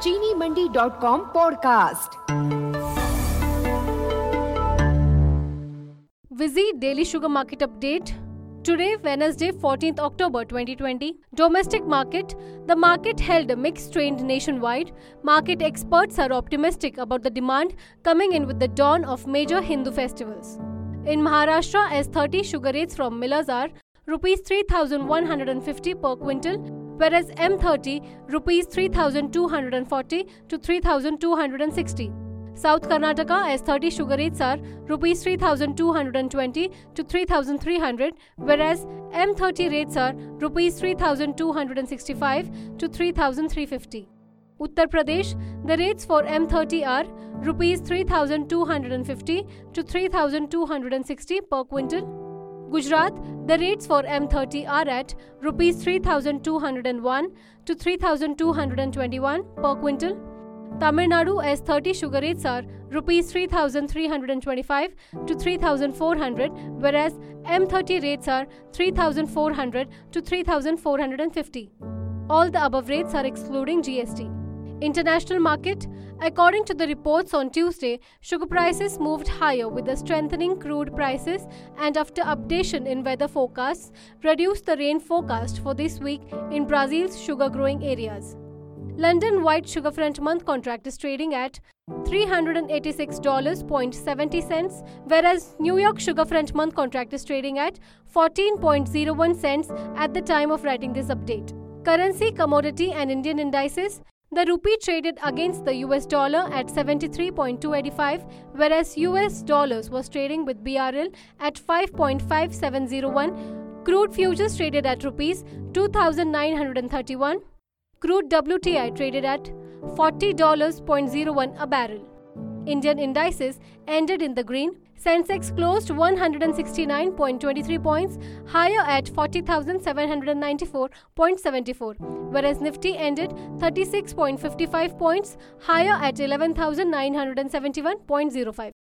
चीनीमंडी.com podcast. Visit Daily Sugar Market Update. Today, Wednesday, 14th October 2020. Domestic market. The market held a mixed trend nationwide. Market experts are optimistic about the demand coming in with the dawn of major Hindu festivals. In Maharashtra, S30 sugar rates from millers are Rs 3,150 per quintal, whereas M30 Rs 3,240 to 3,260. South Karnataka S30 sugar rates are Rs 3,220 to 3,300, whereas M30 rates are Rs 3,265 to 3,350. Uttar Pradesh, the rates for M30 are Rs 3,250 to 3,260 per quintal. Gujarat, the rates for M30 are at Rs 3,201 to 3,221 per quintal. Tamil Nadu S30 sugar rates are Rs 3,325 to 3,400, whereas M30 rates are 3,400 to 3,450. All the above rates are excluding GST. International market. According to the reports on Tuesday, sugar prices moved higher with the strengthening crude prices and after updation in weather forecasts, reduced the rain forecast for this week in Brazil's sugar growing areas. London white sugar front month contract is trading at $386.70, whereas New York sugar front month contract is trading at 14.01 cents at the time of writing this update. Currency, commodity and Indian indices. The rupee traded against the US dollar at 73.285, whereas US dollars was trading with BRL at 5.5701. Crude futures traded at Rs 2,931. Crude WTI traded at $40.01 a barrel. Indian indices ended in the green. Sensex closed 169.23 points higher at 40,794.74, whereas Nifty ended 36.55 points higher at 11,971.05.